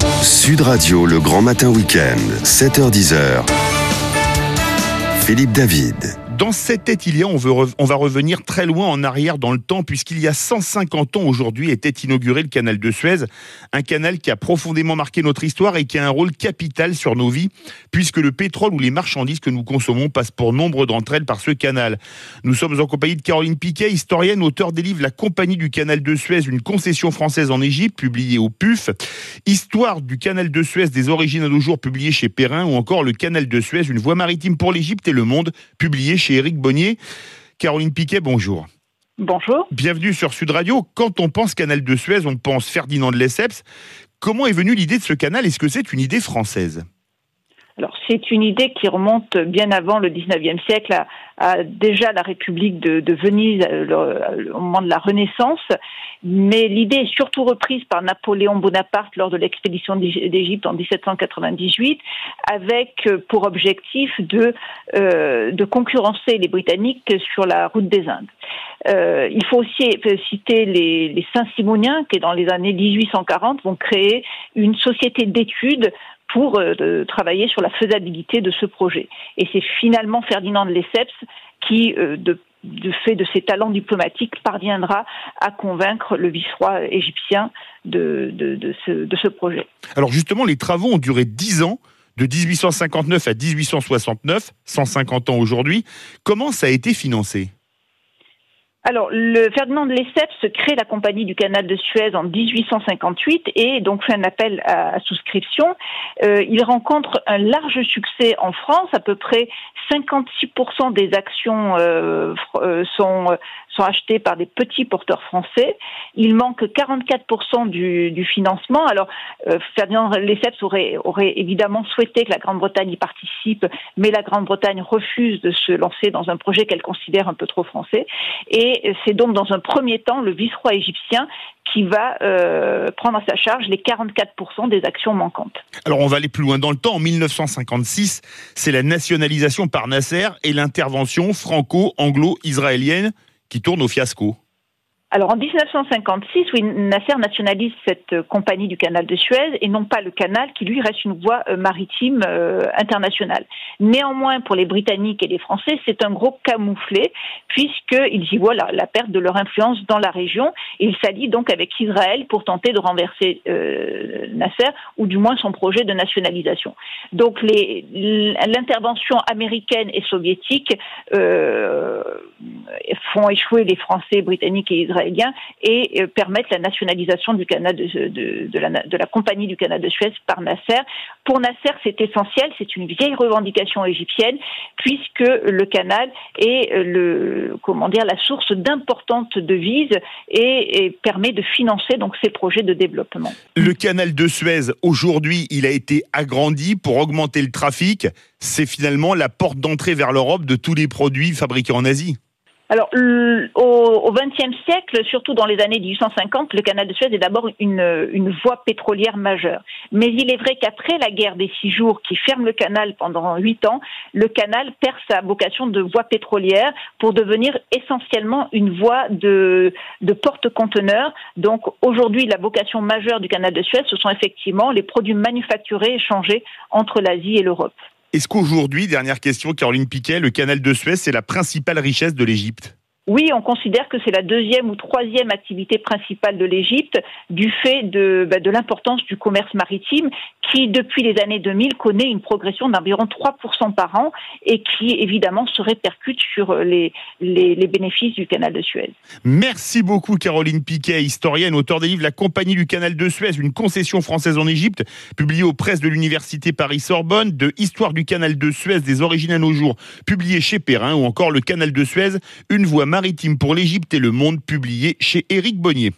Sud Radio, le grand matin week-end, 7h-10h. Philippe David. Dans cette tête, on va revenir très loin en arrière dans le temps, puisqu'il y a 150 ans aujourd'hui était inauguré le canal de Suez, un canal qui a profondément marqué notre histoire et qui a un rôle capital sur nos vies, puisque le pétrole ou les marchandises que nous consommons passent pour nombre d'entre elles par ce canal. Nous sommes en compagnie de Caroline Piquet, historienne, auteure des livres La Compagnie du canal de Suez, une concession française en Égypte, publié au PUF, Histoire du canal de Suez des origines à nos jours, publié chez Perrin, ou encore Le canal de Suez, une voie maritime pour l'Égypte et le monde, publié chez Éric Bonnier. Caroline Piquet, bonjour. Bonjour. Bienvenue sur Sud Radio. Quand on pense canal de Suez, on pense Ferdinand de Lesseps. Comment est venue l'idée de ce canal ? Est-ce que c'est une idée française ? Alors, c'est une idée qui remonte bien avant le 19e siècle, à déjà la République de Venise, au moment de la Renaissance. Mais l'idée est surtout reprise par Napoléon Bonaparte lors de l'expédition d'Égypte en 1798, avec pour objectif de concurrencer les Britanniques sur la route des Indes. Il faut aussi citer les Saint-Simoniens qui, dans les années 1840, vont créer une société d'études pour travailler sur la faisabilité de ce projet. Et c'est finalement Ferdinand de Lesseps qui, de fait de ses talents diplomatiques, parviendra à convaincre le vice-roi égyptien de ce projet. Alors justement, les travaux ont duré 10 ans, de 1859 à 1869, 150 ans aujourd'hui. Comment ça a été financé ? Alors, Ferdinand de Lesseps crée la Compagnie du canal de Suez en 1858 et donc fait un appel à souscription. Il rencontre un large succès en France. À peu près 56% des actions sont achetées par des petits porteurs français. Il manque 44% du financement. Alors, Ferdinand de Lesseps aurait évidemment souhaité que la Grande-Bretagne y participe, mais la Grande-Bretagne refuse de se lancer dans un projet qu'elle considère un peu trop français. Et c'est donc dans un premier temps le vice-roi égyptien qui va prendre à sa charge les 44% des actions manquantes. Alors on va aller plus loin dans le temps. En 1956, c'est la nationalisation par Nasser et l'intervention franco-anglo-israélienne qui tourne au fiasco. Alors en 1956, oui, Nasser nationalise cette compagnie du canal de Suez et non pas le canal qui lui reste une voie maritime internationale. Néanmoins, pour les Britanniques et les Français, c'est un gros camouflet puisqu'ils y voient la perte de leur influence dans la région et ils s'allient donc avec Israël pour tenter de renverser Nasser ou du moins son projet de nationalisation. Donc l'intervention américaine et soviétique font échouer les Français, Britanniques et Israéliens et permettent la nationalisation du canal de la compagnie du canal de Suez par Nasser. Pour Nasser, c'est essentiel, c'est une vieille revendication égyptienne puisque le canal est la source d'importantes devises et permet de financer donc ces projets de développement. Le canal de Suez, aujourd'hui, il a été agrandi pour augmenter le trafic. C'est finalement la porte d'entrée vers l'Europe de tous les produits fabriqués en Asie. Alors, au XXe siècle, surtout dans les années 1850, le canal de Suez est d'abord une voie pétrolière majeure. Mais il est vrai qu'après la guerre des 6 jours qui ferme le canal pendant 8 ans, le canal perd sa vocation de voie pétrolière pour devenir essentiellement une voie de porte-conteneurs. Donc aujourd'hui, la vocation majeure du canal de Suez, ce sont effectivement les produits manufacturés échangés entre l'Asie et l'Europe. Est-ce qu'aujourd'hui, dernière question, Caroline Piquet, le canal de Suez, c'est la principale richesse de l'Égypte ? Oui, on considère que c'est la 2e ou 3e activité principale de l'Égypte du fait de l'importance du commerce maritime qui, depuis les années 2000, connaît une progression d'environ 3% par an et qui, évidemment, se répercute sur les bénéfices du canal de Suez. Merci beaucoup, Caroline Piquet, historienne, auteure des livres La Compagnie du canal de Suez, une concession française en Égypte, publiée aux presses de l'Université Paris-Sorbonne, de Histoire du canal de Suez des origines à nos jours, publié chez Perrin, ou encore Le canal de Suez, une voie maritime pour l'Égypte et le monde, publié chez Éric Bonnier.